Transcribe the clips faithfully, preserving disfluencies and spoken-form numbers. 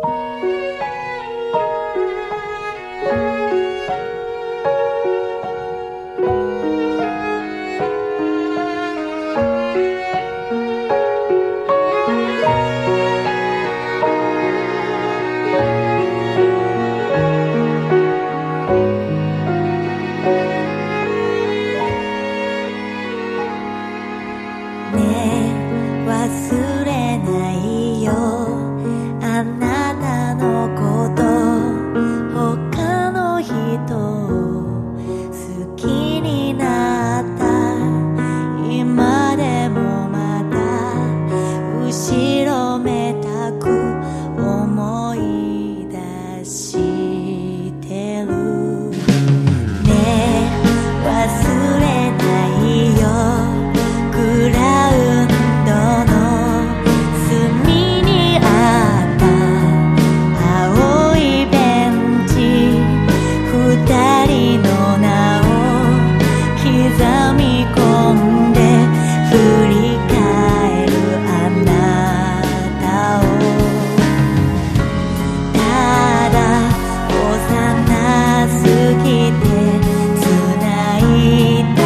忘れないよあなたのこと他の人を好きになった今でもまた後ろめたく思い出してるねえ忘れないよグラウンドの隅にあった青いベンチ二人の名を刻み込んで振り返るあなたをただ幼すぎて繋いだ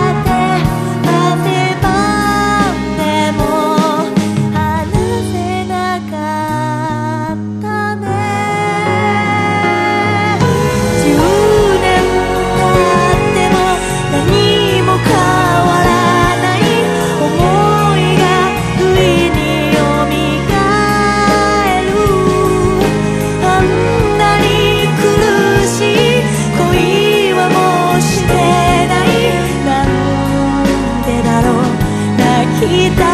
泣きたくな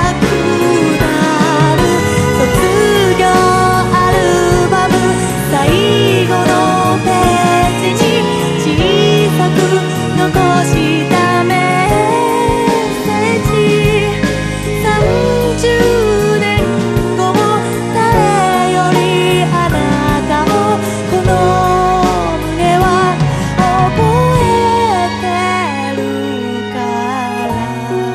る卒業アルバム最後のページに小さく残したメッセージさんじゅうねんごも誰よりあなたをこの胸は覚えてるから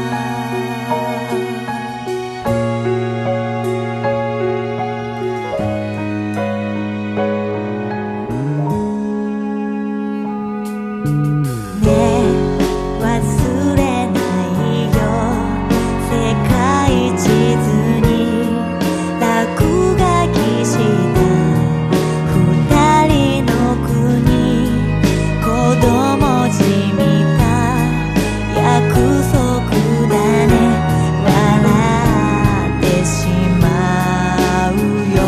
忘れないよ世界地図に落書きした二人の国子供じみた約束だね笑ってしまうよ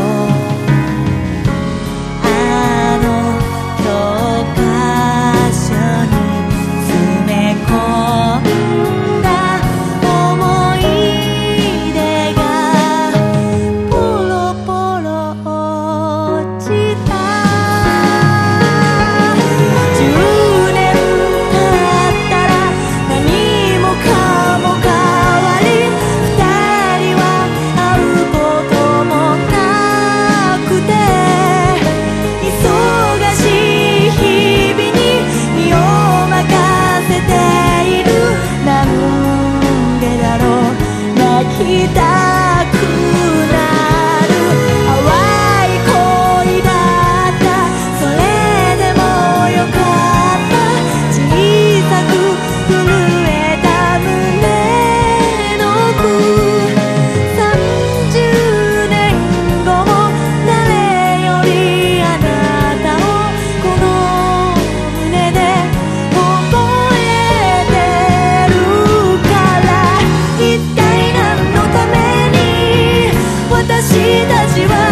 あの教科書に詰め込んだ思い出がポロポロ落ちたじゅうねん経ったら何もかも変わり二人は会うこともなくて忙しい日々に身を任せているなんでだろう泣きたくなる淡い恋だったそれでもよかった小さく震えた胸の奥さんじゅうねんごも誰よりあなたをこの胸で覚えてるから一体何のために私たちは